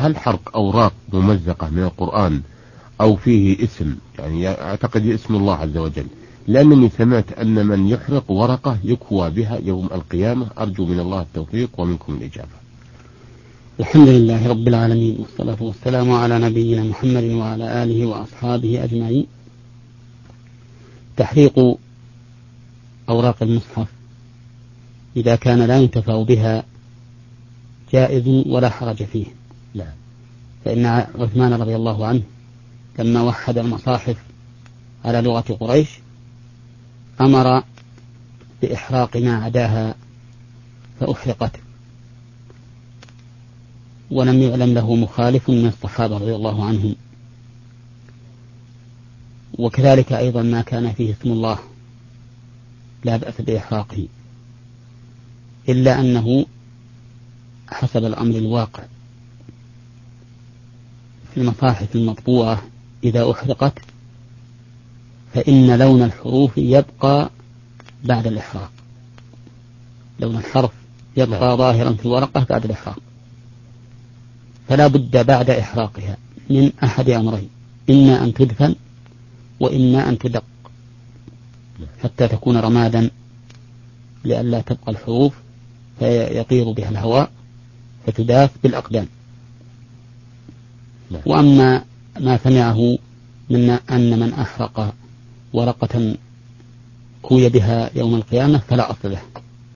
هل حرق أوراق ممزقة من القرآن أو فيه اسم، يعني أعتقد اسم الله عز وجل، لأنني سمعت أن من يحرق ورقة يكوى بها يوم القيامة، أرجو من الله التوفيق ومنكم الإجابة. الحمد لله رب العالمين، والصلاة والسلام على نبينا محمد وعلى آله وأصحابه أجمعين. تحريق أوراق المصحف إذا كان لا ينتفع بها جائز ولا حرج فيه. لا. فإن عثمان رضي الله عنه لما وحد المصاحف على لغة قريش أمر بإحراق ما عداها فأحرقت، ولم يعلم له مخالف من الصحابة رضي الله عنهم. وكذلك أيضا ما كان فيه اسم الله لا بأس بإحراقه، إلا أنه حسب الأمر الواقع في المصاحف المطبوعة إذا أحرقت فإن لون الحروف يبقى بعد الإحراق، لون الحرف يبقى ظاهرا في الورقة بعد الإحراق، فلا بد بعد إحراقها من أحد أمرين: إما أن تدفن وإما أن تدق حتى تكون رمادا لئلا تبقى الحروف فيطير بها الهواء فتداس بالأقدام. وأما ما سمعه من أن من أحرق ورقة كوي بها يوم القيامة فلا أصل له.